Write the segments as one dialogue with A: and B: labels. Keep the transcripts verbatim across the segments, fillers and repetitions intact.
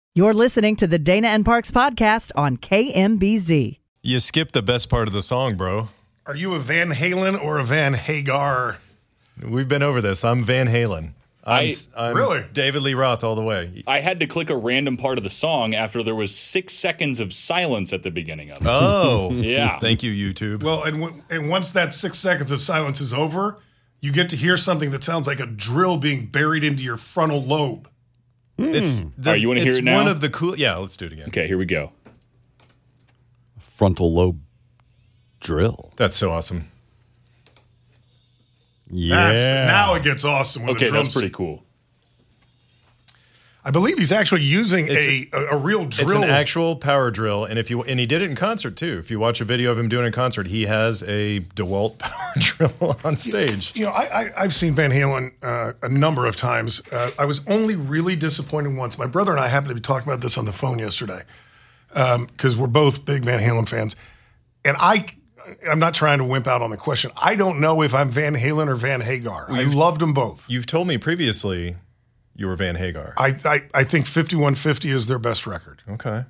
A: You're listening to the Dana and Parks podcast on K M B Z.
B: You skipped the best part of the song, bro.
C: Are you a Van Halen or a Van Hagar?
B: We've been over this. I'm Van Halen. I'm,
D: I,
B: I'm
C: really?
B: David Lee Roth all the way.
D: I had to click a random part of the song after there was six seconds of silence at the beginning of it.
B: Oh,
D: Yeah.
B: Thank you, YouTube.
C: Well, and w- and once that six seconds of silence is over, you get to hear something that sounds like a drill being buried into your frontal lobe.
B: It's the,
D: All right, you wanna hear
B: it's
D: it now?
B: one of the cool. Yeah, let's do it again.
D: Okay, here we go.
E: Frontal lobe drill.
B: That's so awesome.
E: Yeah.
C: That's, now it gets awesome. When
D: Okay,
C: the drums,
D: that's pretty cool.
C: I believe he's actually using
B: It's
C: a, a a real drill.
B: It's an actual power drill, and if you and he did it in concert too. If you watch a video of him doing it in concert, he has a DeWalt power drill on stage.
C: You know, I, I, I've seen Van Halen uh, a number of times. Uh, I was only really disappointed once. My brother and I happened to be talking about this on the phone yesterday because um, we're both big Van Halen fans. And I, I'm not trying to wimp out on the question. I don't know if I'm Van Halen or Van Hagar. I loved them both.
B: You've told me previously you were Van Hagar.
C: I, I, I think fifty-one fifty is their best record.
B: Okay.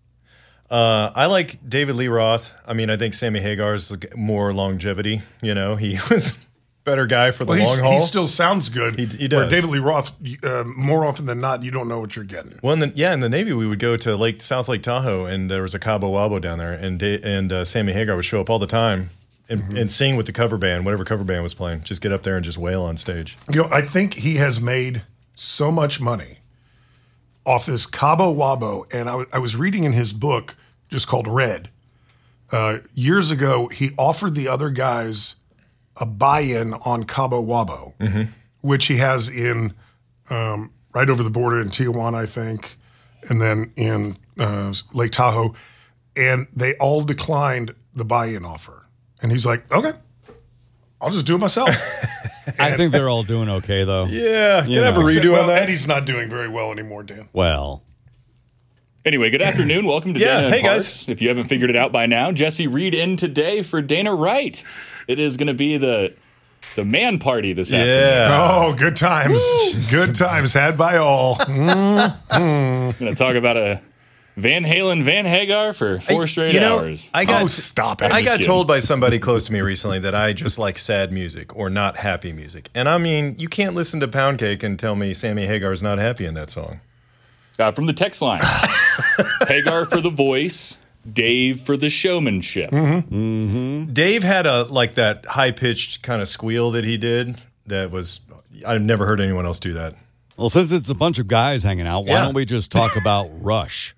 B: Uh, I like David Lee Roth. I mean, I think Sammy Hagar's more longevity. You know, he was a better guy for the
C: Well,
B: long
C: he's,
B: haul.
C: he still sounds good.
B: He- he
C: Where
B: does.
C: David Lee Roth, uh, more often than not, you don't know what you're getting.
B: Well, in the, yeah, in the Navy, we would go to Lake South Lake Tahoe, and there was a Cabo Wabo down there, and Da- and uh, Sammy Hagar would show up all the time and,
C: Mm-hmm.
B: and sing with the cover band, whatever cover band was playing. Just get up there and just wail on stage.
C: You know, I think he has made so much money off this Cabo Wabo. And I, w- I was reading in his book, just called Red, uh, years ago, he offered the other guys a buy-in on Cabo Wabo, which he has in um, right over the border in Tijuana, I think, and then in uh, Lake Tahoe. And they all declined the buy-in offer. And he's like, okay, I'll just do it myself.
E: I think they're all doing okay, though.
B: Yeah, can
E: You
B: I have a
E: know.
B: redo
C: well,
B: on that?
C: Eddie's not doing very well anymore, Dan.
E: Well,
D: Anyway, good afternoon. Welcome to
B: Yeah,
D: Dana and
B: hey,
D: Parks.
B: guys.
D: If you haven't figured it out by now, Jesse Reed in today for Dana Wright. It is going to be the the man party this afternoon.
B: Yeah.
C: Oh, good times. Good times had by all.
D: I'm going to talk about a Van Halen Van Hagar for four straight
B: you know,
D: hours.
B: I got,
C: Oh, stop it.
B: I
D: Just
B: got
D: kidding.
B: told by somebody close to me recently that I just like sad music or not happy music. And I mean, you can't listen to Pound Cake and tell me Sammy Hagar's not happy in that song.
D: Uh, from the text line, Hagar for the voice, Dave for the showmanship.
B: Dave had a like that high pitched kind of squeal that he did that was I've never heard anyone else do that.
E: well, since it's a bunch of guys hanging out, why
B: Yeah.
E: don't we just talk about Rush?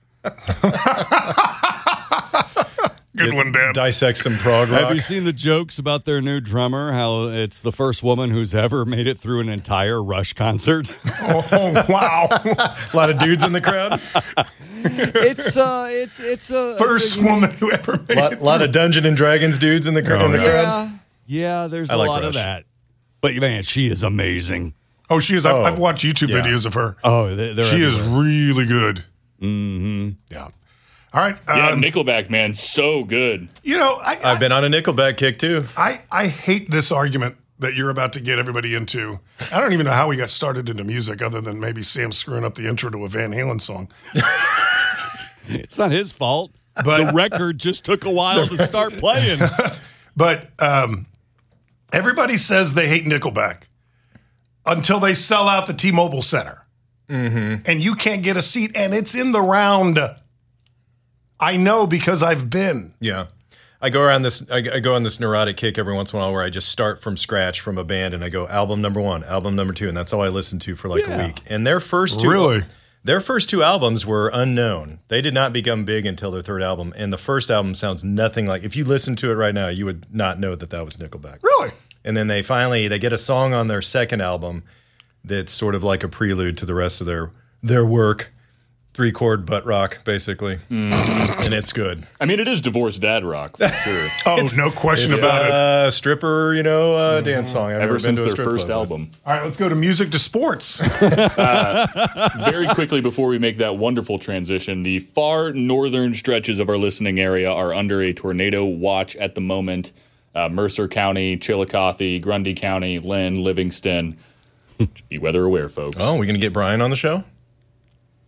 C: Good one, Dan.
B: Dissect some prog rock.
E: Have you seen the jokes about their new drummer? How it's the first woman who's ever made it through an entire Rush concert.
C: Oh, wow.
B: A lot of dudes in the crowd.
E: it's uh, it, it's a
C: First
E: it's a,
C: woman who ever made
B: A lot,
C: it.
B: lot of Dungeon and Dragons dudes in the, cr-
C: Oh,
B: in the
C: yeah.
B: crowd.
E: Yeah, yeah. There's
B: I
E: a
B: like
E: lot of
B: Rush.
E: that. But man, she is amazing.
C: Oh, she is. I've,
B: Oh,
C: I've watched YouTube
B: yeah.
C: videos of her.
E: Oh, they, they're
C: she is
E: everywhere.
C: really good. Mm-hmm. Yeah. All right.
D: Yeah,
C: Um,
D: Nickelback, man, so good.
C: you know, I, I,
B: I've been on a Nickelback kick too.
C: I, I hate this argument that you're about to get everybody into. I don't even know how we got started into music other than maybe Sam screwing up the intro to a Van Halen song.
E: It's not his fault.
C: But-
E: the record just took a while to start playing.
C: But um, everybody says they hate Nickelback until they sell out the T-Mobile Center. Mm-hmm. And you can't get a seat, and it's in the round. I know because I've been.
B: Yeah. I go around this, I, I go on this neurotic kick every once in a while where I just start from scratch from a band and I go album number one, album number two, and that's all I listen to for like
E: Yeah.
B: a week. And their first two,
C: Really?
B: their first two albums were unknown. They did not become big until their third album. And the first album sounds nothing like, if you listen to it right now, you would not know that that was Nickelback.
C: Really?
B: And then they finally, they get a song on their second album that's sort of like a prelude to the rest of their, their work. Three chord butt rock, basically. Mm. And it's good.
D: I mean, it is divorced dad rock, for sure.
C: Oh, no question
B: It's
C: about it.
B: a stripper, you know, uh, dance song. I've never
D: Ever
B: been
D: since
B: to a
D: their
B: strip
D: first
B: club, but-
D: album.
C: All right, let's go to music to sports.
D: Very quickly before we make that wonderful transition, the far northern stretches of our listening area are under a tornado watch at the moment. Uh, Mercer County, Chillicothe, Grundy County, Lynn, Livingston. Just be weather aware, folks.
B: Oh, we going to get Brian on the show?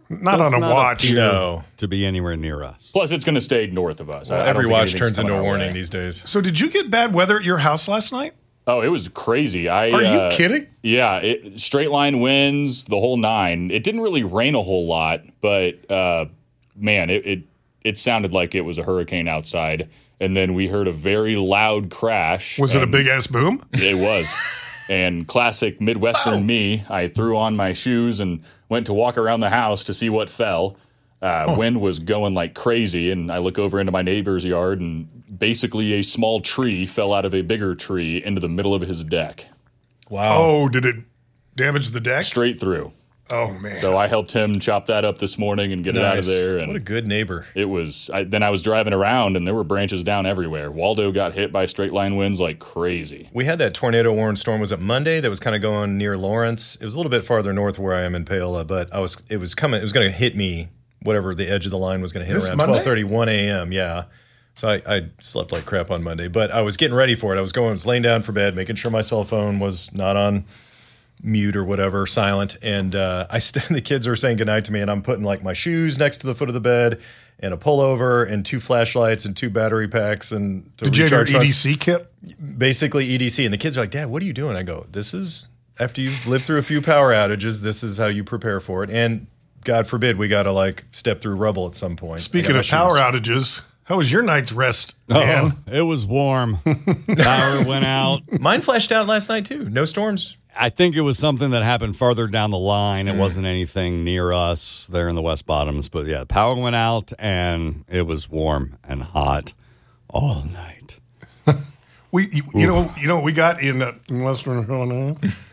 C: Not
E: does
C: on a
E: not
C: watch.
E: appear
B: No.
E: to be anywhere near us.
D: Plus, it's going to stay north of us. I- I don't
B: Every
D: think
B: watch
D: anything's
B: turns into
D: coming
B: a
D: our
B: warning
D: way.
B: these days.
C: So did you get bad weather at your house last night?
D: Oh, it was crazy. I
C: Are you
D: uh,
C: kidding?
D: Yeah, it, straight line winds, the whole nine. It didn't really rain a whole lot, but uh, man, it, it it sounded like it was a hurricane outside. And then we heard a very loud crash.
C: Was it a
D: and
C: big ass boom?
D: It was. And classic Midwestern me, I threw on my shoes and went to walk around the house to see what fell. Uh, Wind was going like crazy, and I look over into my neighbor's yard, and basically a small tree fell out of a bigger tree into the middle of his deck,
B: Wow.
C: Oh, did it damage the deck?
D: straight through.
C: Oh man.
D: So I helped him chop that up this morning and get it out of
B: Nice.
D: there. And
B: What a good neighbor.
D: it was. I, then I was driving around, and there were branches down everywhere. Waldo got hit by straight line winds like crazy.
B: We had that tornado warning storm. Was it Monday? That was kind of going near Lawrence. It was a little bit farther north where I am in Paola, but I was. It was coming. It was going to hit me. Whatever the edge of the line was going to hit
C: This
B: around
C: Monday?
B: twelve thirty, one a.m. Yeah. So I, I slept like crap on Monday, but I was getting ready for it. I was going, I was laying down for bed, making sure my cell phone was not on mute or whatever, silent. And uh, I st- the kids are saying goodnight to me, and I'm putting like my shoes next to the foot of the bed, and a pullover, and two flashlights, and two battery packs, and to
C: Did you have your
B: recharge
C: E
B: phones.
C: D C kit?
B: Basically E D C. And the kids are like, Dad, what are you doing? I go, this is after you've lived through a few power outages. This is how you prepare for it. And God forbid we got to like step through rubble at some point.
C: Speaking
B: I
C: of
B: got my
C: power
B: shoes.
C: outages, how was your night's rest, man?
E: Oh, it was warm. Power went out.
B: Mine flashed out last night too. No storms.
E: I think it was something that happened farther down the line. It wasn't anything near us there in the West Bottoms. But yeah, power went out and it was warm and hot all night.
C: We, you, you know, you know what we got in, uh, in Western Illinois?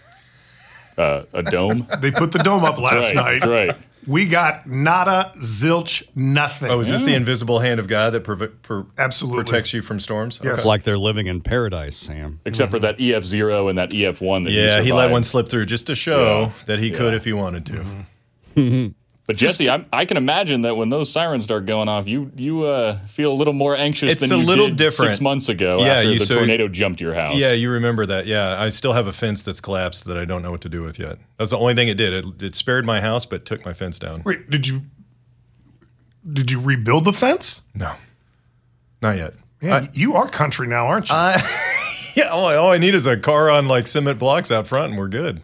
D: Uh, a dome.
C: They put the dome up last
D: right,
C: night.
D: That's right.
C: We got nada, zilch, nothing.
B: Oh, is this the invisible hand of God that prov- per-
C: Absolutely.
B: protects you from storms?
C: Yes.
B: Okay.
E: Like they're living in paradise, Sam.
D: Except for that E F zero and that E F one that you
B: Yeah, he let
D: survived.
B: one slip through just to show
D: Yeah.
B: that he could
D: Yeah.
B: if he wanted to.
D: But Jesse, I'm, I can imagine that when those sirens start going off, you you uh, feel a little more anxious
B: It's
D: than
B: a
D: you
B: little
D: did
B: different.
D: six months ago
B: Yeah,
D: after
B: you-
D: the
B: so-
D: tornado jumped your house.
B: Yeah, you remember that. Yeah, I still have a fence that's collapsed that I don't know what to do with yet. That's the only thing it did. It, it spared my house, but took my fence down.
C: Wait, did you did you rebuild the fence?
B: No, not yet.
C: Yeah, you are country now, aren't you?
B: Yeah, all I, all I need is a car on like cement blocks out front, and we're good.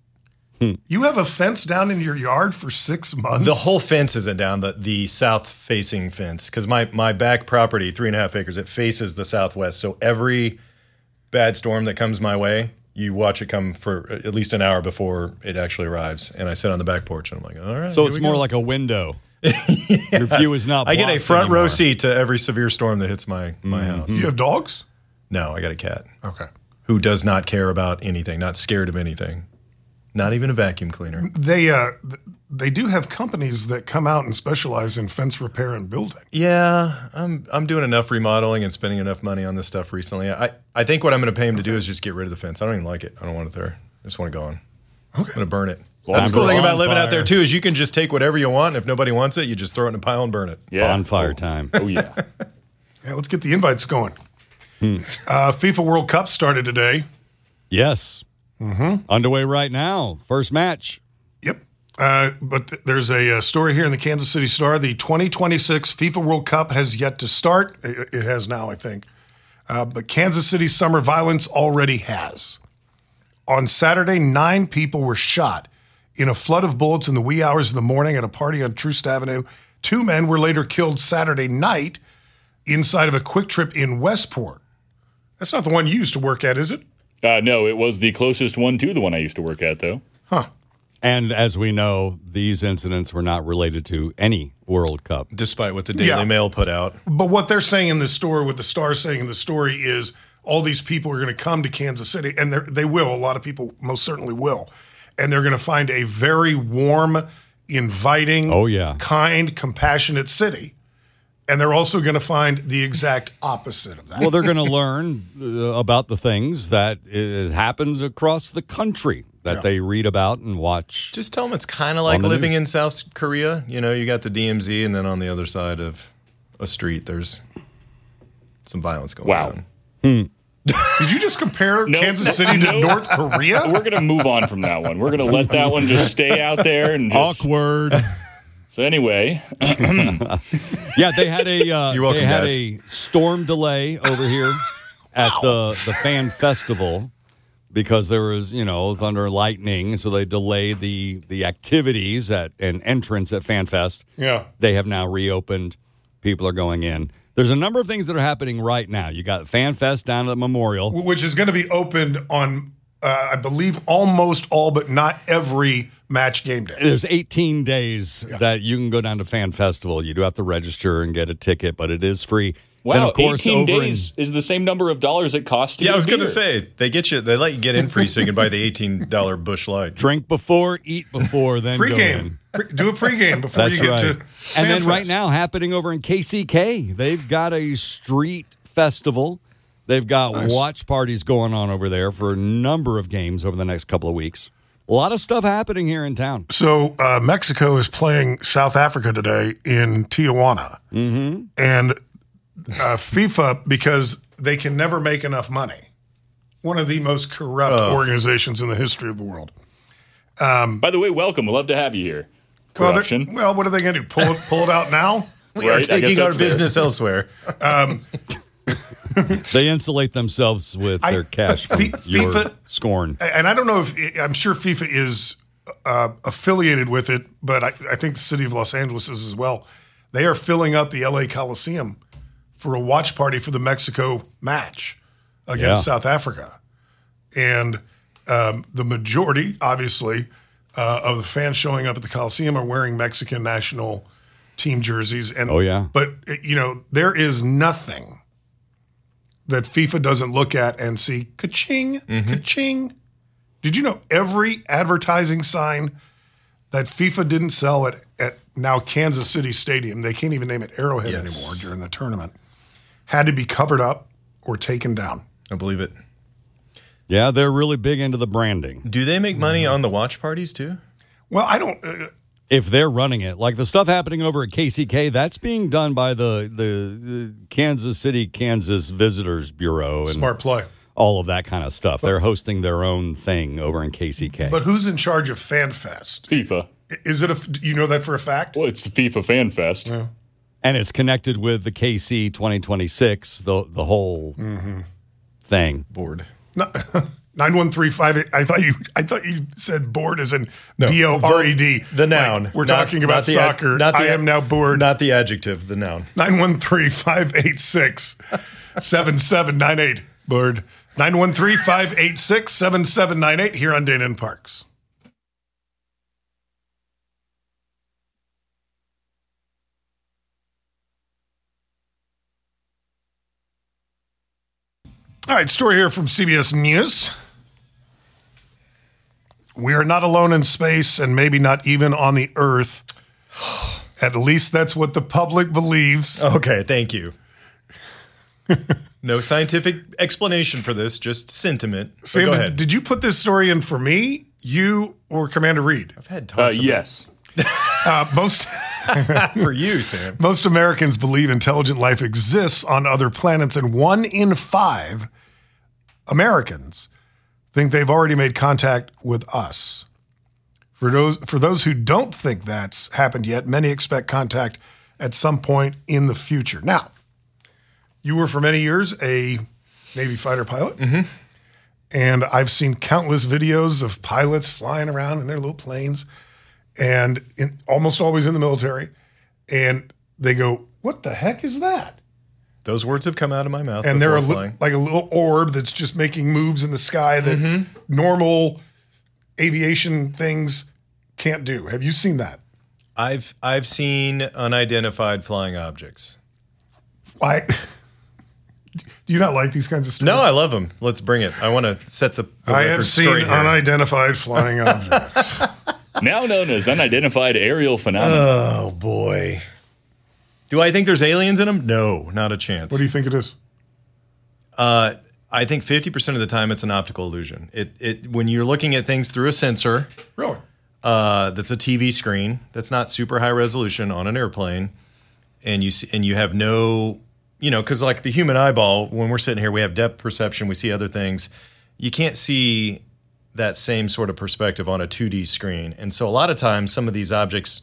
C: you have a fence down in your yard for six months.
B: The whole fence isn't down, the, the south-facing fence, because my, my back property, three and a half acres, it faces the southwest. So every bad storm that comes my way, you watch it come for at least an hour before it actually arrives. And I sit on the back porch, and I'm like, all right.
E: So
B: here
E: it's
B: we
E: more
B: go.
E: like a window. Your view is not
B: I get a
E: blocked
B: front row
E: anymore.
B: seat to every severe storm that hits my, my house.
C: you have dogs?
B: No, I got a cat
C: Okay.
B: who does not care about anything, not scared of anything, not even a vacuum cleaner.
C: They uh th- they do have companies that come out and specialize in fence repair and building.
B: Yeah, I'm I'm doing enough remodeling and spending enough money on this stuff recently. I, I think what I'm going to pay him to do is just get rid of the fence. I don't even like it. I don't want it there. I just want it gone. Okay. I'm going to burn it. That's the cool thing about living out there too is you can just take whatever you want. And if nobody wants it, you just throw it in a pile and burn it.
D: Yeah.
E: Bonfire time.
D: Oh, yeah.
C: Yeah, let's get the invites going. Uh, FIFA World Cup started today.
E: Yes. Mm-hmm. Underway right now. First match.
C: Yep. Uh, but th- there's a, uh story here in the Kansas City Star. The twenty twenty-six FIFA World Cup has yet to start. It, it has now, I think. Uh, but Kansas City summer violence already has. On Saturday, nine people were shot in a flood of bullets in the wee hours of the morning at a party on Troost Avenue. Two men were later killed Saturday night inside of a Quick Trip in Westport. That's not the one you used to work at, is it?
D: Uh, no, it was the closest one to the one I used to work at, though.
C: Huh.
E: And as we know, these incidents were not related to any World Cup.
B: Despite what the Daily
C: Yeah.
B: Mail put out.
C: But what they're saying in the story, what the Star saying in the story is all these people are going to come to Kansas City, and they're- they will. A lot of people most certainly will. And they're going to find a very warm, inviting,
E: Oh, yeah.
C: kind, compassionate city. And they're also going to find the exact opposite of that.
E: Well, they're going to learn uh, about the things that is, happens across the country that
C: Yeah.
E: they read about and watch.
B: Just tell them it's kind of like
E: the
B: living
E: news.
B: in South Korea. You know, you got the D M Z, and then on the other side of a street, there's some violence going
D: Wow.
B: on.
C: Did you just compare
D: No.
C: Kansas City to
D: No.
C: North Korea?
D: We're going to move on from that one. We're going to let that one just stay out there and just
E: Awkward.
D: So anyway,
E: yeah, they had a uh,
B: You're welcome,
E: they had
B: guys.
E: a storm delay over here at the the fan festival because there was, you know, thunder and lightning, so they delayed the the activities at an entrance at FanFest.
C: Yeah.
E: They have now reopened. People are going in. There's a number of things that are happening right now. You got FanFest down at the Memorial.
C: Which is going to be opened on, uh, I believe, almost all but not every match game day.
E: There's eighteen days that you can go down to Fan Festival. You do have to register and get a ticket, but it is free.
D: wow,
E: then, of course,
D: eighteen
E: over
D: days is the same number of dollars it costs to
B: Yeah,
D: get
B: I was
D: a
B: going to
D: beer.
B: say they get you. They let you get in free, so you can buy the eighteen dollar Busch Light.
E: drink before, eat before, then go in.
C: Pregame. Pre- do a pregame before
E: That's
C: you get
E: right.
C: to
E: And then
C: FanFest.
E: right now, happening over in K C K, they've got a street festival. They've got
C: Nice.
E: watch parties going on over there for a number of games over the next couple of weeks. A lot of stuff happening here in town.
C: So uh, Mexico is playing South Africa today in Tijuana. Mm-hmm. And uh, FIFA, because they can never make enough money, one of the most corrupt organizations in the history of the world.
D: By the way, welcome. We'd love to have you here.
C: Well, they're-
D: Corruption.
C: well, what are they going to do? Pull it, pull it out now?
B: We are
D: Right, I guess
B: taking our
D: that's fair.
B: business elsewhere.
E: They insulate themselves with
C: I-
E: their cash from
C: Fi-
E: your
C: FIFA-
E: scorn.
C: And I don't know if I'm sure FIFA is uh, affiliated with it, but I, I think the city of Los Angeles is as well. They are filling up the L A Coliseum for a watch party for the Mexico match against
E: Yeah.
C: South Africa. And um, the majority, obviously, uh, of the fans showing up at the Coliseum are wearing Mexican national team jerseys. And
E: Oh, yeah.
C: But, you know, there is nothing that FIFA doesn't look at and see, ka-ching, ka-ching. Did you know every advertising sign that FIFA didn't sell at, at now Kansas City Stadium, they can't even name it Arrowhead
B: Yes.
C: anymore during the tournament, had to be covered up or taken down?
B: I believe it.
E: Yeah, they're really big into the branding.
B: Do they make money on the watch parties too?
C: Well, I don't. Uh,
E: If they're running it, like the stuff happening over at K C K, that's being done by the the, the Kansas City, Kansas Visitors Bureau and
C: smart play.
E: all of that kind of stuff. They're hosting their own thing over in K C K.
C: But who's in charge of FanFest?
D: FIFA.
C: Is it a? Do you know that for a fact?
D: Well, it's the FIFA Fan Fest.
E: And it's connected with the K C twenty twenty-six, the the whole thing.
B: Board.
C: Nine one three five eight. I thought you. I thought you said bored as in B O R E D.
B: The noun.
C: Like, we're
B: Not-
C: talking about
B: not the ad-
C: soccer.
B: not the
C: I am
B: ad-
C: now bored.
B: Not the adjective, the noun.
C: Nine one three five eight six seven seven nine eight. Bored. Nine one three five eight six seven seven nine eight. Here on Dana and Parks. All right, story here from C B S News. We are not alone in space and maybe not even on the Earth. At least that's what the public believes.
B: Okay, thank you. No scientific explanation for this, just sentiment. So
C: Sam,
B: go
C: did,
B: ahead.
C: did you put this story in for me, you, or Commander Reed?
B: I've had
D: Uh,
B: talks about
D: yes.
C: Uh, most
B: for you, Sam.
C: most Americans believe intelligent life exists on other planets, and one in five Americans think they've already made contact with us. For those for those who don't think that's happened yet, many expect contact at some point in the future. Now, you were for many years a Navy fighter pilot, and I've seen countless videos of pilots flying around in their little planes, and in, almost always in the military, and they go, "What the heck is that?"
B: Those words have come out of my mouth.
C: And they're a
B: before
C: li-
B: flying.
C: like a little orb that's just making moves in the sky that
B: Mm-hmm.
C: normal aviation things can't do. Have you seen that?
B: I've I've seen unidentified flying objects.
C: Why? Do you not like these kinds of stories?
B: No, I love them. Let's bring it. I want to set the, the
C: I
B: record
C: have seen
B: straight here.
C: unidentified flying objects.
D: Now known as unidentified aerial phenomena.
B: Oh boy. Do I think there's aliens in them? No, not a chance.
C: What do you think it is?
B: Uh, I think fifty percent of the time it's an optical illusion. It it when you're looking at things through a sensor
C: Really?
B: uh, that's a T V screen that's not super high resolution on an airplane, and you see, and you have no, you know, because like the human eyeball, when we're sitting here, we have depth perception, we see other things. You can't see that same sort of perspective on a two D screen, and so a lot of times some of these objects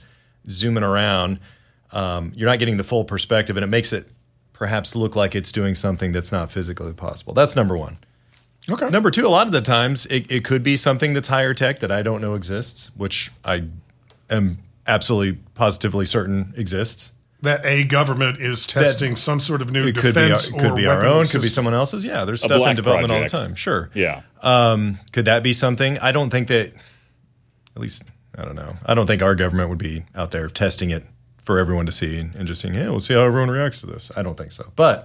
B: zooming around, um, you're not getting the full perspective, and it makes it perhaps look like it's doing something that's not physically possible. That's number one.
C: Okay.
B: Number two, a lot of the times it, it could be something that's higher tech that I don't know exists, which I am absolutely positively certain exists.
C: That a government is testing that, some sort of new
B: it could
C: defense
B: be our, it could
C: or
B: be our own,
C: system.
B: could be someone else's. Yeah, there's
D: A
B: stuff
D: black
B: in development
D: project.
B: all the time. Sure.
D: Yeah.
B: Um, could that be something? I don't think that, at least, I don't know. I don't think our government would be out there testing it for everyone to see and, and just saying, hey, we'll see how everyone reacts to this. I don't think so. But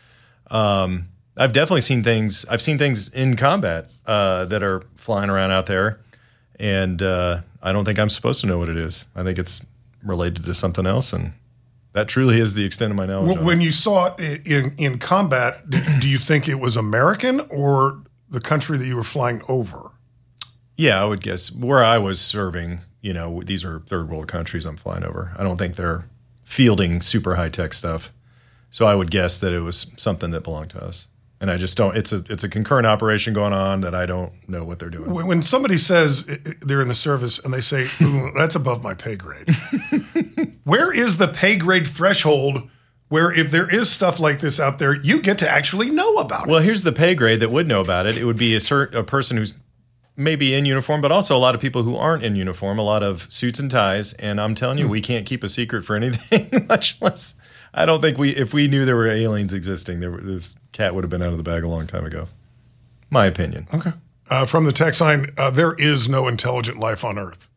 B: um, I've definitely seen things, I've seen things in combat uh, that are flying around out there. And uh, I don't think I'm supposed to know what it is. I think it's related to something else. And that truly is the extent of my knowledge.
C: Well, when you saw it in, in combat, do you think it was American or the country that you were flying over?
B: Yeah, I would guess where I was serving, you know, these are third world countries I'm flying over. I don't think they're fielding super high tech stuff. So I would guess that it was something that belonged to us. And I just don't, it's a it's a concurrent operation going on that I don't know what they're doing.
C: When somebody says they're in the service and they say, ooh, that's above my pay grade. Where is the pay grade threshold where if there is stuff like this out there, you get to actually know about it?
B: Well, here's the pay grade that would know about it. It would be a, cert, a person who's maybe in uniform, but also a lot of people who aren't in uniform, a lot of suits and ties. And I'm telling you, we can't keep a secret for anything, much less. I don't think we, if we knew there were aliens existing, there, this cat would have been out of the bag a long time ago. My opinion.
C: Okay. Uh, from the text line, uh, there is no intelligent life on Earth.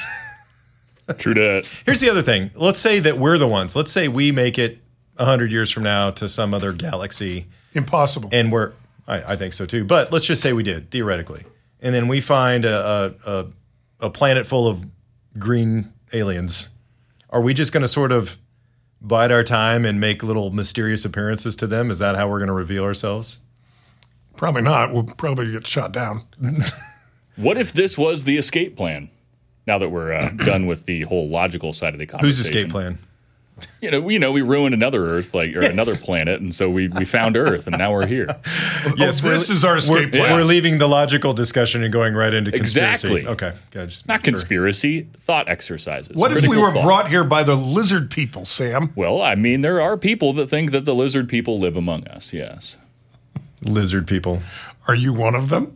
D: True that.
B: Here's the other thing. Let's say that we're the ones. Let's say we make it one hundred years from now to some other galaxy.
C: Impossible.
B: And we're, I, I think so too. But let's just say we did, theoretically. And then we find a, a, a, a planet full of green aliens. Are we just going to sort of bide our time and make little mysterious appearances to them? Is that how we're going to reveal ourselves?
C: Probably not. We'll probably get shot down.
D: What if this was the escape plan? Now that we're uh, done with the whole logical side of the conversation.
B: Whose escape plan?
D: You know, we you know we ruined another Earth, like or
B: Yes.
D: another planet, and so we we found Earth, and now we're here.
C: Yes, oh, this is our escape
B: we're,
C: plan.
B: We're leaving the logical discussion and going right into conspiracy.
D: Exactly.
B: Okay. Okay, just
D: Not
B: make sure.
D: conspiracy, thought exercises.
C: What if we
D: Critical
C: were
D: thought.
C: brought here by the lizard people, Sam?
D: Well, I mean, there are people that think that the lizard people live among us. Yes,
B: Lizard people.
C: Are you one of them?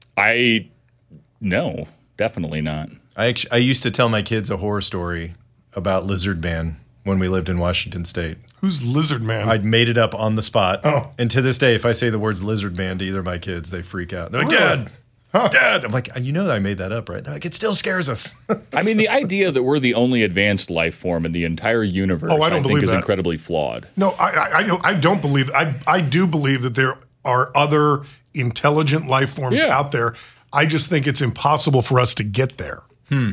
D: I no, definitely not.
B: I actually, I used to tell my kids a horror story about Lizard Man when we lived in Washington State.
C: Who's Lizard Man?
B: I'd made it up on the spot.
C: Oh.
B: And to this day, if I say the words Lizard Man to either of my kids, they freak out. They're like,
C: Really?
B: Dad, huh. Dad. I'm like, you know that I made that up, right? They're like, it still scares us.
D: I mean, the idea that we're the only advanced life form in the entire universe,
C: Oh, I don't
D: think,
C: believe
D: is
C: that.
D: incredibly flawed.
C: No, I, I, I don't. I don't believe. I, I do believe that there are other intelligent life forms
D: Yeah.
C: out there. I just think it's impossible for us to get there.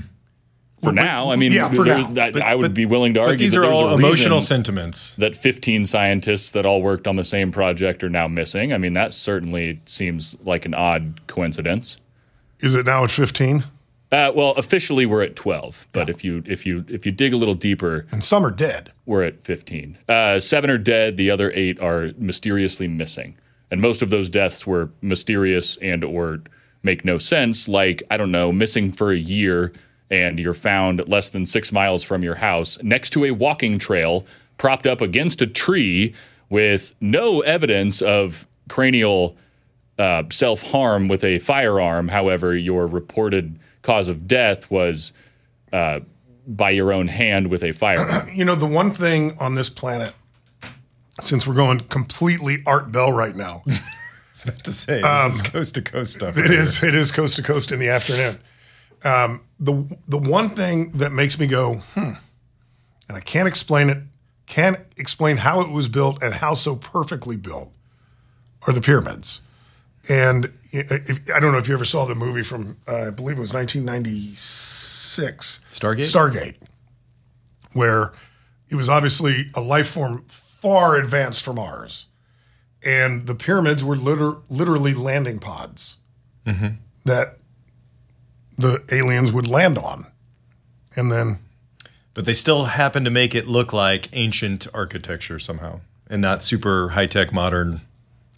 D: For now, I mean,
C: yeah, for
D: there-
C: now.
D: that-
B: But-
D: I would
B: but-
D: be willing to
B: But
D: argue
B: these
D: that
B: are
D: there's
B: all
D: a
B: emotional
D: reason
B: sentiments.
D: that fifteen scientists that all worked on the same project are now missing. I mean, that certainly seems like an odd coincidence.
C: Is it now at fifteen?
D: Uh, well, officially we're at twelve, but if you if you if you dig a little deeper,
C: And some are dead.
D: we're at fifteen. Uh, seven are dead. The other eight are mysteriously missing, and most of those deaths were mysterious and or make no sense. Like, I don't know, missing for a year, and you're found less than six miles from your house next to a walking trail, propped up against a tree with no evidence of cranial uh, self-harm with a firearm. However, your reported cause of death was uh, by your own hand with a firearm.
C: You know, the one thing on this planet, since we're going completely Art Bell right now,
B: I was about to say, this is coast to coast stuff.
C: it
B: right
C: is it is coast to coast in the afternoon. Um, the the one thing that makes me go, hmm, and I can't explain it, can't explain how it was built and how so perfectly built, are the pyramids. And if, I don't know if you ever saw the movie from, uh, I believe it was nineteen ninety-six.
B: Stargate?
C: Stargate, where it was obviously a life form far advanced from ours. And the pyramids were liter- literally landing pods that the aliens would land on. And then,
B: But they still happen to make it look like ancient architecture somehow and not super high-tech modern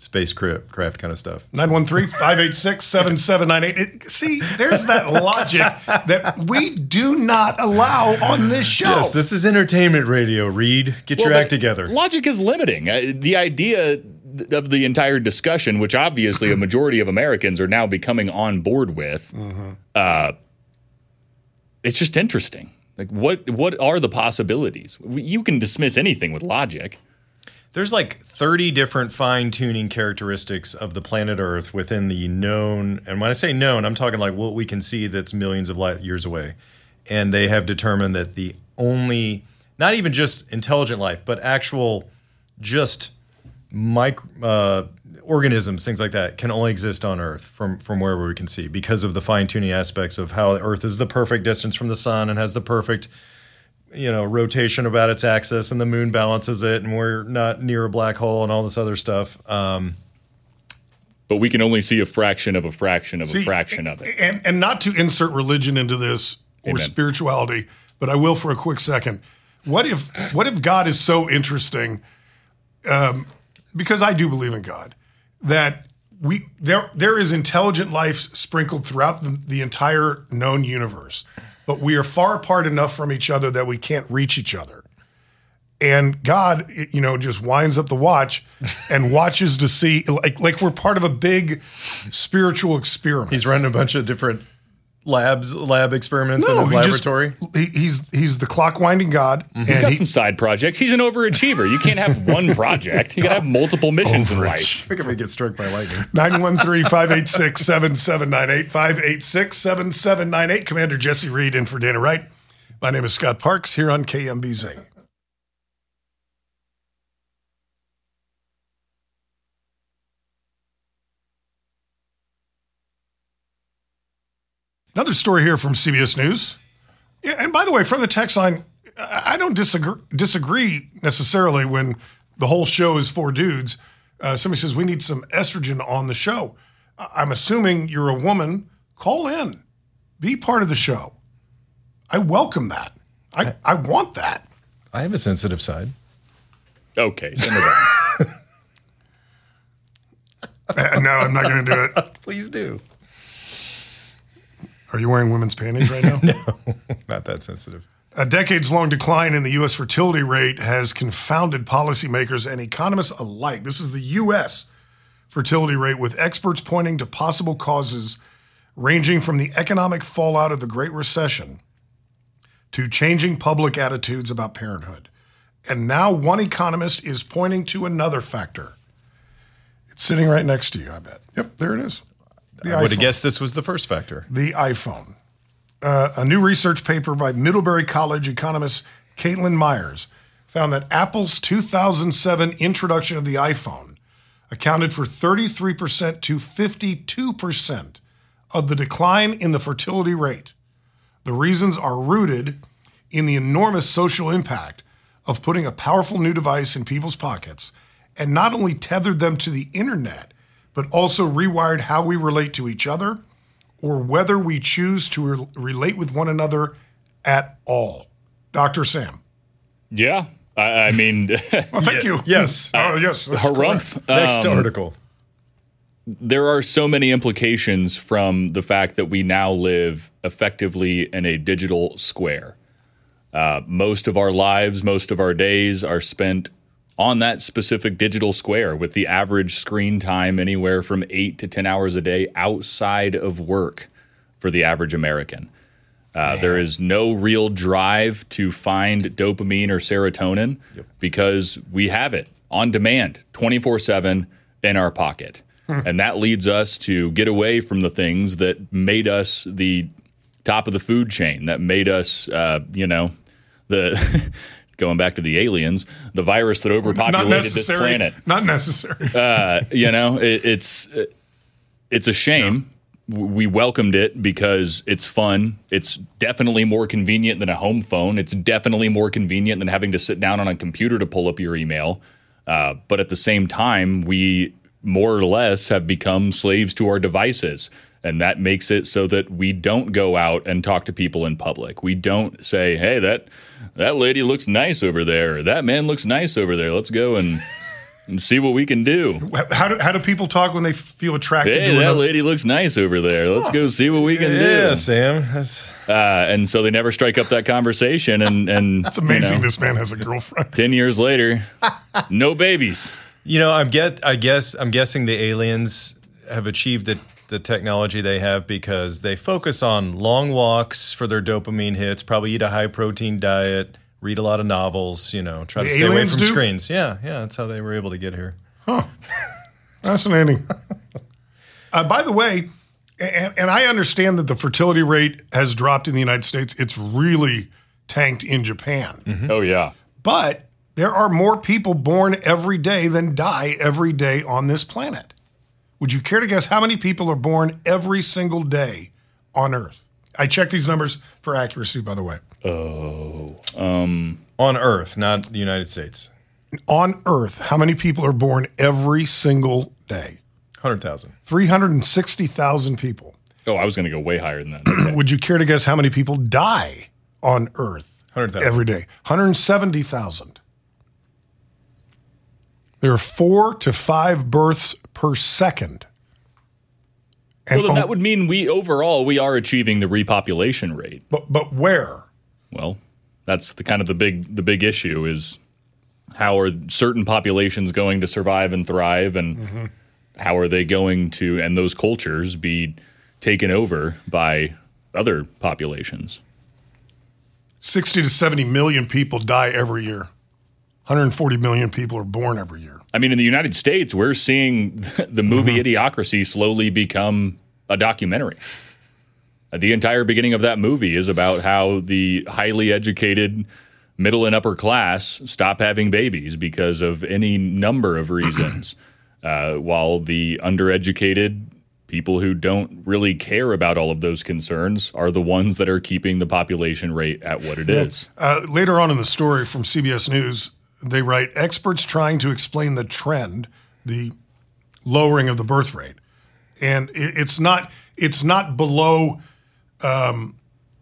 B: spacecraft craft kind of stuff.
C: nine one three, five eight six, seven seven nine eight. See, there's that logic that we do not allow on this show.
B: Yes, this is entertainment radio, Reed. Get
D: Well,
B: your
D: but
B: act together.
D: Logic is limiting. Uh, the idea th- of the entire discussion, which obviously a majority of Americans are now becoming on board with,
C: Mm-hmm.
D: uh, it's just interesting. Like, what what are the possibilities? You can dismiss anything with logic.
B: There's like thirty different fine-tuning characteristics of the planet Earth within the known, and when I say known, I'm talking like what we can see that's millions of light years away. And they have determined that the only, not even just intelligent life, but actual just micro, uh, organisms, things like that, can only exist on Earth from, from wherever we can see because of the fine-tuning aspects of how Earth is the perfect distance from the sun and has the perfect, you know, rotation about its axis, and the moon balances it, and we're not near a black hole and all this other stuff. Um,
D: But we can only see a fraction of a fraction of
C: See,
D: a fraction of it.
C: And, and not to insert religion into this or
D: Amen.
C: spirituality, but I will for a quick second. What if what if God is so interesting, um, because I do believe in God, that we there there is intelligent life sprinkled throughout the, the entire known universe, but we are far apart enough from each other that we can't reach each other. And God, you know, just winds up the watch and watches to see, like, like we're part of a big spiritual experiment.
B: he's running a bunch of different labs, lab experiments in
C: No,
B: his
C: he just-
B: laboratory.
C: he, he's he's the clock winding God.
D: He's
C: and
D: got
C: he-
D: some side projects. He's an overachiever. You can't have one project. You got to have multiple missions in life.
B: I think I'm gonna get struck by lightning.
C: nine one three, five eight six, seven seven nine eight, five eight six, seven seven nine eight. Commander Jesse Reed in for Dana Wright. My name is Scott Parks here on K M B Z. Another story here from C B S News. Yeah, and by the way, from the text line, I I don't disagree, disagree necessarily when the whole show is four dudes. Uh, somebody says, we need some estrogen on the show. I- I'm assuming you're a woman. Call in. Be part of the show. I welcome that. I, I want that.
B: I have a sensitive side.
D: Okay, simmer down.
C: Uh, no, I'm not going to do it.
B: Please do.
C: Are you wearing women's panties right now?
B: No, not that sensitive.
C: A decades-long decline in the U S fertility rate has confounded policymakers and economists alike. This is the U S fertility rate, with experts pointing to possible causes ranging from the economic fallout of the Great Recession to changing public attitudes about parenthood. And now one economist is pointing to another factor. It's sitting right next to you, I bet. Yep, there it is. The
B: I would have
C: iPhone.
B: guessed this was the first factor.
C: The iPhone. Uh, a new research paper by Middlebury College economist Caitlin Myers found that Apple's two thousand seven introduction of the iPhone accounted for thirty-three percent to fifty-two percent of the decline in the fertility rate. The reasons are rooted in the enormous social impact of putting a powerful new device in people's pockets, and not only tethered them to the internet, but also rewired how we relate to each other, or whether we choose to re- relate with one another at all. Doctor Sam.
D: Yeah, I, I mean,
C: Well, thank you.
B: Yes.
C: Oh, yes. that's
D: harumph.
C: correct.
B: Next
D: Um,
B: article.
D: There are so many implications from the fact that we now live effectively in a digital square. Uh, most of our lives, most of our days are spent on that specific digital square, with the average screen time anywhere from eight to ten hours a day outside of work for the average American. Uh, there is no real drive to find dopamine or serotonin because we have it on demand twenty-four seven in our pocket. And that leads us to get away from the things that made us the top of the food chain, that made us, uh, you know, the going back to the aliens, the virus that
C: Not
D: overpopulated this
C: necessary.
D: planet.
C: Not necessary.
D: Uh, you know, it, it's it's a shame. We welcomed it because it's fun. It's definitely more convenient than a home phone. It's definitely more convenient than having to sit down on a computer to pull up your email. Uh, but at the same time, we more or less have become slaves to our devices. And that makes it so that we don't go out and talk to people in public. We don't say, hey, that that lady looks nice over there. Or that man looks nice over there. Let's go and and see what we can do.
C: How do how do people talk when they feel attracted
D: Hey,
C: to
D: that
C: another?
D: lady looks nice over there. Let's go see what we can
B: Yeah,
D: do.
B: Sam. That's
D: Uh, and so they never strike up that conversation. And, and
C: It's amazing
D: you know,
C: this man has a girlfriend.
D: ten years later, no babies.
B: you know, I'm get. I guess I'm guessing the aliens have achieved the the technology they have because they focus on long walks for their dopamine hits. Probably eat a high protein diet. Read a lot of novels. You know, try
C: The
B: to stay away
C: aliens
B: from
C: do?
B: screens. Yeah, yeah. That's how they were able to get here.
C: Fascinating. uh, by the way, and, and I understand that the fertility rate has dropped in the United States. It's really tanked in Japan.
D: Oh, yeah.
C: But there are more people born every day than die every day on this planet. Would you care to guess how many people are born every single day on Earth? I checked these numbers for accuracy, by the way.
B: On Earth, not the United States.
C: On Earth, how many people are born every single day?
B: Hundred thousand.
C: three hundred sixty thousand people.
D: Oh, I was going to go way higher than that.
C: Would you care to guess how many people die on Earth
B: one hundred thousand.
C: every day? one hundred seventy thousand. There are four to five births per second. And
D: Well, then
C: oh,
D: that would mean we overall we are achieving the repopulation rate.
C: but, but where?
D: Well, that's the kind of the big the big issue is how are certain populations going to survive and thrive, and
C: Mm-hmm.
D: how are they going to and those cultures be taken over by other populations?
C: sixty to seventy million people die every year. one hundred forty million people are born every year.
D: I mean, in the United States, we're seeing the movie
C: Mm-hmm.
D: Idiocracy slowly become a documentary. The entire beginning of that movie is about how the highly educated middle and upper class stop having babies because of any number of reasons, uh, while the undereducated people who don't really care about all of those concerns are the ones that are keeping the population rate at what it is.
C: Uh, later on in the story from C B S News, they write, experts trying to explain the trend, the lowering of the birth rate. And it, it's not it's not below, um,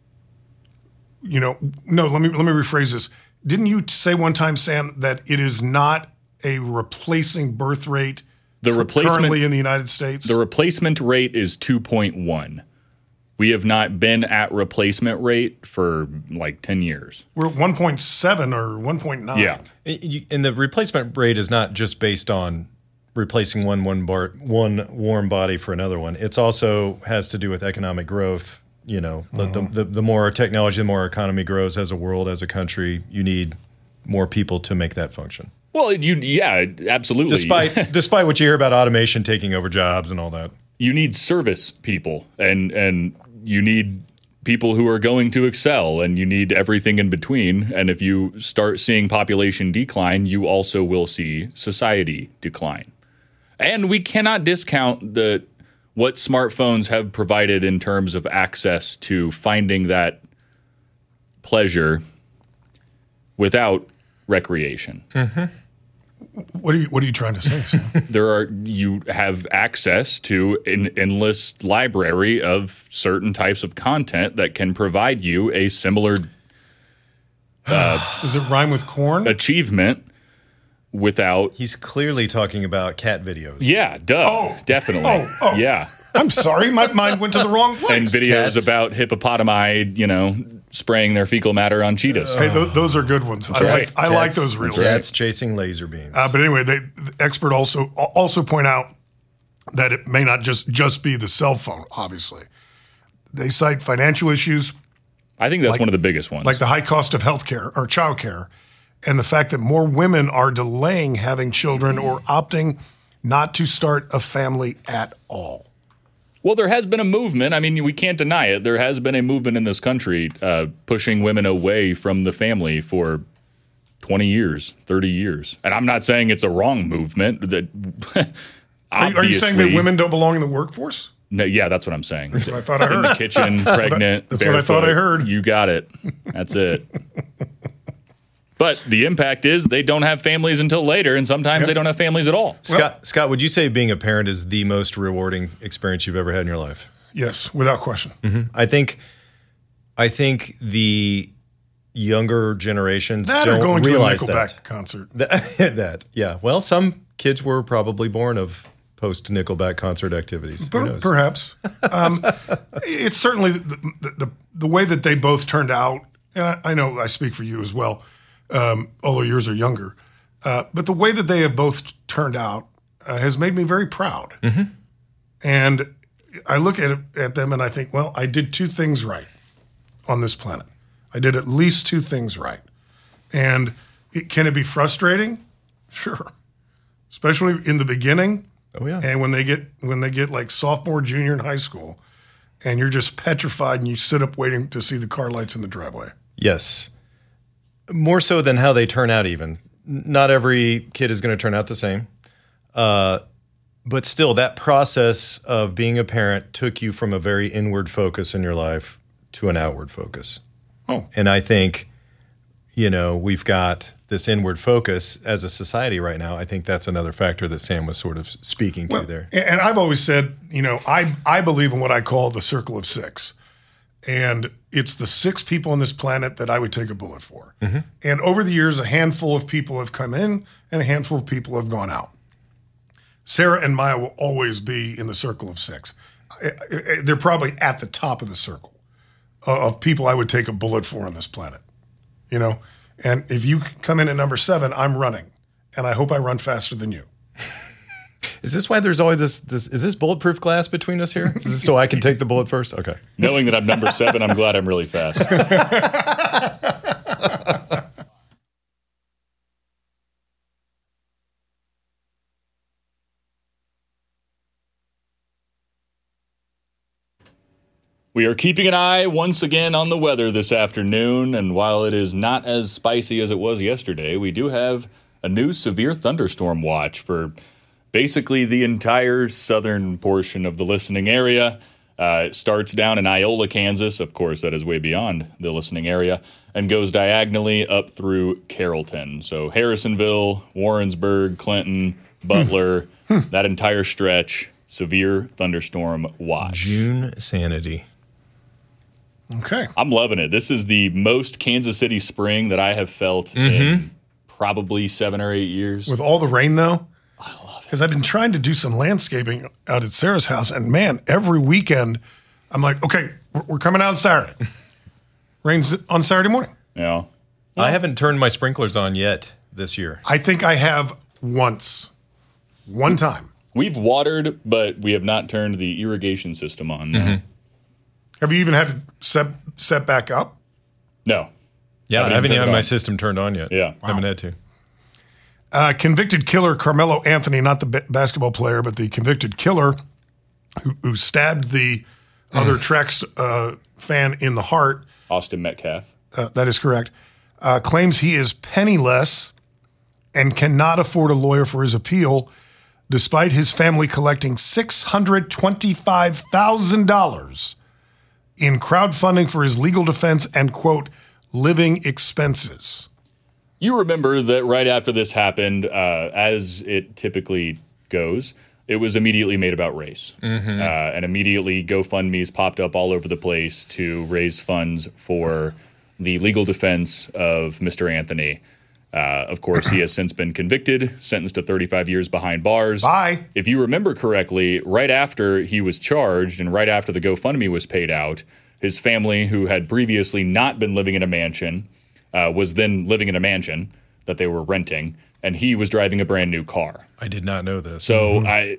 C: you know, no, let me let me rephrase this. Didn't you say one time, Sam, that it is not a replacing birth rate
D: The replacement
C: currently in the United States?
D: The replacement rate is two point one. We have not been at replacement rate for like ten years.
C: We're at one point seven or one point nine.
D: Yeah.
B: And the replacement rate is not just based on replacing one one bar, one warm body for another one. It's also has to do with economic growth. You know, the, the, the the more technology, the more our economy grows as a world, as a country. You need more people to make that function.
D: Well, you yeah, absolutely.
B: Despite despite what you hear about automation taking over jobs and all that.
D: You need service people, and and you need people who are going to excel, and you need everything in between. And if you start seeing population decline, you also will see society decline. And we cannot discount the what smartphones have provided in terms of access to finding that pleasure without recreation.
C: What are you What are you trying to say, Sam?
D: There are you have access to an endless library of certain types of content that can provide you a similar
C: Does it rhyme with corn?
D: achievement without.
B: He's clearly talking about cat videos.
D: Yeah, duh,
C: Oh.
D: definitely.
C: Oh, oh.
D: Yeah,
C: I'm sorry, my mind went to the wrong place.
D: and videos
B: Cats.
D: about hippopotami, you know, spraying their fecal matter on cheetahs.
C: Hey, th- those are good ones. I,
D: right.
C: I like
B: Cats-
C: those reels.
B: Cats chasing laser beams.
C: Uh, but anyway, they, the expert also also point out that it may not just just be the cell phone. Obviously, they cite financial issues
D: I think that's
C: Like-
D: one of the biggest ones.
C: like the high cost of healthcare or childcare, and the fact that more women are delaying having children or opting not to start a family at all.
D: Well, there has been a movement. I mean, we can't deny it. There has been a movement in this country uh, pushing women away from the family for twenty years, thirty years. And I'm not saying it's a wrong movement. That
C: Are, are you saying that women don't belong in the workforce?
D: No, yeah, that's what I'm saying.
C: That's what I thought I
D: In the
C: heard.
D: kitchen, pregnant,
C: That's what I thought I
D: barefoot.
C: heard.
D: You got it. That's it. But the impact is they don't have families until later, and sometimes they don't have families at all.
B: Scott, Scott, would you say being a parent is the most rewarding experience you've ever had in your life?
C: Yes, without question.
B: I think, I think the younger generations
C: That or
B: don't
C: going to a
B: realize
C: Nickelback
B: that.
C: concert.
B: that. That, yeah. Well, some kids were probably born of post Nickelback concert activities. Who
C: Per-
B: knows?
C: perhaps. Um, it's certainly the, the, the, the way that they both turned out. And I, I know I speak for you as well, um, although yours are younger. Uh, but the way that they have both turned out uh, has made me very proud.
B: Mm-hmm.
C: And I look at it, at them and I think, well, I did two things right on this planet. I did at least two things right. And it, can it be frustrating? Sure. Especially in the beginning.
B: Oh yeah.
C: And when they get when they get like sophomore, junior in high school, and you're just petrified and you sit up waiting to see the car lights in the driveway.
B: Yes. More so than how they turn out even. Not every kid is going to turn out the same. Uh, but still, that process of being a parent took you from a very inward focus in your life to an outward focus.
C: Oh.
B: And I think, you know, we've got this inward focus as a society right now. I think that's another factor that Sam was sort of speaking to
C: Well,
B: there.
C: And I've always said, you know, I I believe in what I call the circle of six. And it's the six people on this planet that I would take a bullet for.
B: Mm-hmm.
C: And over the years, a handful of people have come in and a handful of people have gone out. Sarah and Maya will always be in the circle of six. They're probably at the top of the circle of people I would take a bullet for on this planet, you know? And if you come in at number seven, I'm running. And I hope I run faster than you.
B: Is this why there's always this, this is this bulletproof glass between us here? Is this so I can take the bullet first? Okay.
D: Knowing that I'm number seven, I'm glad I'm really fast. We are keeping an eye once again on the weather this afternoon, and while it is not as spicy as it was yesterday, we do have a new severe thunderstorm watch for basically the entire southern portion of the listening area. Uh, it starts down in Iola, Kansas. Of course, that is way beyond the listening area, and goes diagonally up through Carrollton. So Harrisonville, Warrensburg, Clinton, Butler, that entire stretch, severe thunderstorm watch.
B: June sanity.
C: Okay.
D: I'm loving it. This is the most Kansas City spring that I have felt
B: Mm-hmm.
D: in probably seven or eight years.
C: With all the rain, though? I love it. Because I've been trying to do some landscaping out at Sarah's house, and man, every weekend, I'm like, okay, we're, we're coming out on Saturday. Rains on Saturday morning.
D: Yeah.
B: I haven't turned my sprinklers on yet this year.
C: I think I have once. One time.
D: We've watered, but we have not turned the irrigation system on. No.
B: Mm-hmm.
C: Have you even had to set, set back up?
D: No.
B: Yeah, I
D: Haven't
B: haven't
D: turned
B: even
D: it
B: had my
D: on.
B: system turned on yet.
D: Yeah.
B: Haven't had to.
C: Uh, convicted killer Carmelo Anthony, not the b- basketball player, but the convicted killer who, who stabbed the other Trex uh, fan in the heart,
D: Austin Metcalf.
C: uh, that is correct, uh, claims he is penniless and cannot afford a lawyer for his appeal, despite his family collecting six hundred twenty-five thousand dollars in crowdfunding for his legal defense and, quote, living expenses.
D: You remember that right after this happened, uh, as it typically goes, it was immediately made about race.
B: Mm-hmm.
D: Uh, and immediately GoFundMe's popped up all over the place to raise funds for the legal defense of Mister Anthony. Uh, of course, he has since been convicted, sentenced to thirty-five years behind bars.
C: Bye.
D: If you remember correctly, right after he was charged and right after the GoFundMe was paid out, his family, who had previously not been living in a mansion, uh, was then living in a mansion that they were renting, and he was driving a brand new car.
B: I did not know this.
D: So I,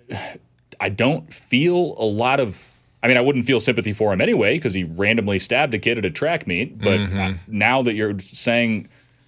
D: I don't feel a lot of. I mean, I wouldn't feel sympathy for him anyway because he randomly stabbed a kid at a track meet. But uh, now that you're saying,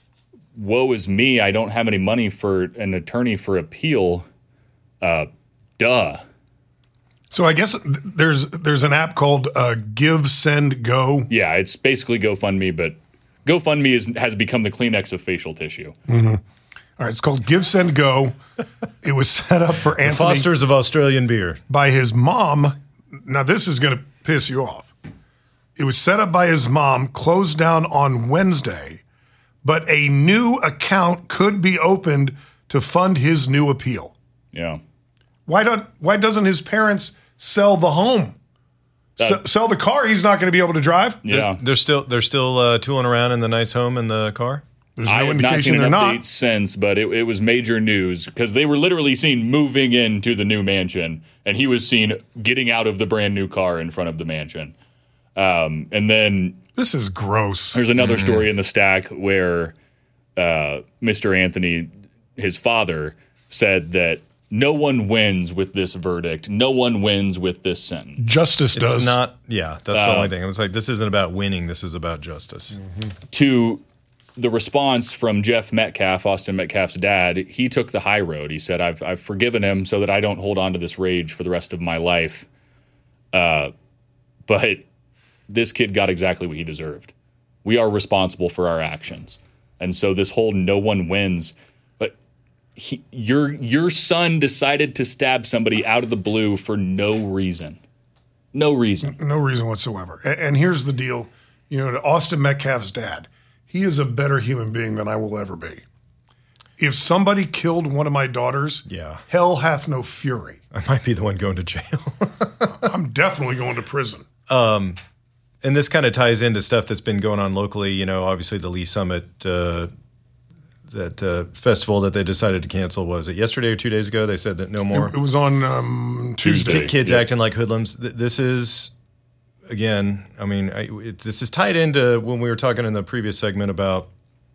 D: woe is me, I don't have any money for an attorney for appeal, uh, duh.
C: So I guess th- there's there's an app called uh, Give, Send, Go.
D: Yeah, it's basically GoFundMe, but GoFundMe is, has become the Kleenex of facial tissue.
C: All right, it's called Give, Send, Go. It was set up for Anthony
B: Fosters of Australian beer.
C: by his mom. Now, this is going to piss you off. It was set up by his mom, closed down on Wednesday, but a new account could be opened to fund his new appeal.
D: Yeah.
C: Why don't? Why doesn't his parents sell the home? S- sell the car he's not going to be able to drive?
D: Yeah.
B: They're still they're still uh, tooling around in the nice home in the car.
C: There's no
D: I have not
C: indication
D: seen
C: they're
D: an update
C: not.
D: since, but it, it was major news because they were literally seen moving into the new mansion, and he was seen getting out of the brand new car in front of the mansion. Um, and then
C: This is gross.
D: there's another story in the stack where uh, Mister Anthony, his father, said that no one wins with this verdict. No one wins with this sentence.
C: Justice does.
B: It's not, yeah, that's
D: Uh,
B: the only thing. It was like, this isn't about winning. This is about justice.
D: To the response from Jeff Metcalf, Austin Metcalf's dad, he took the high road. He said, I've, I've forgiven him so that I don't hold on to this rage for the rest of my life. Uh, but this kid got exactly what he deserved. We are responsible for our actions. And so this whole no one wins, but he, your your son decided to stab somebody out of the blue for no reason. No reason.
C: No reason whatsoever. And, and here's the deal. You know, to Austin Metcalf's dad, he is a better human being than I will ever be. If somebody killed one of my daughters,
B: Yeah.
C: hell hath no fury.
B: I might be the one going to jail.
C: I'm definitely going to prison.
B: And this kind of ties into stuff that's been going on locally. You know, obviously the Lee Summit, uh, that uh, festival that they decided to cancel. Was it yesterday or two days ago? They said that no more.
C: It was on um, Tuesday.
B: Ki- kids
D: yeah.
B: acting like hoodlums. Th- This is, again, I mean, I, it, this is tied into when we were talking in the previous segment about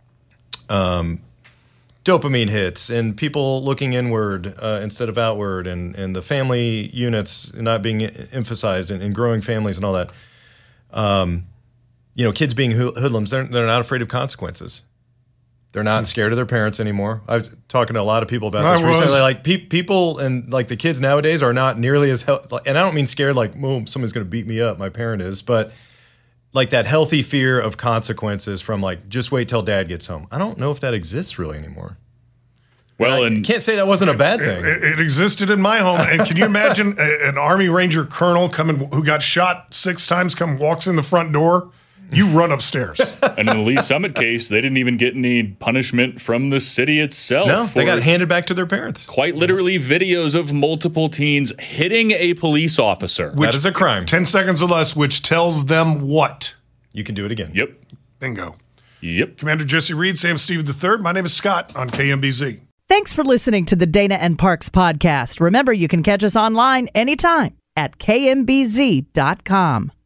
B: um, dopamine hits and people looking inward uh, instead of outward, and, and the family units not being emphasized, and, and growing families and all that. Um, you know, kids being hoo- hoodlums, they're, they're not afraid of consequences. They're not scared of their parents anymore. I was talking to a lot of people about
C: I
B: this recently.
C: was.
B: Like pe- people and like the kids nowadays are not nearly as hel- and I don't mean scared like, oh, somebody's going to beat me up. My parent is, but like that healthy fear of consequences from like, just wait till dad gets home. I don't know if that exists really anymore.
D: Well,
B: I
D: and
B: can't say that wasn't a bad thing.
C: It, it existed in my home. And can you imagine a, an Army Ranger colonel coming who got shot six times, come walks in the front door? You run upstairs.
D: and in the Lee Summit case, they didn't even get any punishment from the city itself.
B: No, they
D: for
B: got handed back to their parents.
D: quite literally videos of multiple teens hitting a police officer.
B: That is a crime.
C: ten seconds or less, which tells them what?
B: You can do it again.
D: Yep.
C: Bingo.
D: Yep.
C: Commander Jesse Reed, Sam Steve the third. My name is Scott on K M B Z.
A: Thanks for listening to the Dana and Parks podcast. Remember, you can catch us online anytime at K M B Z dot com.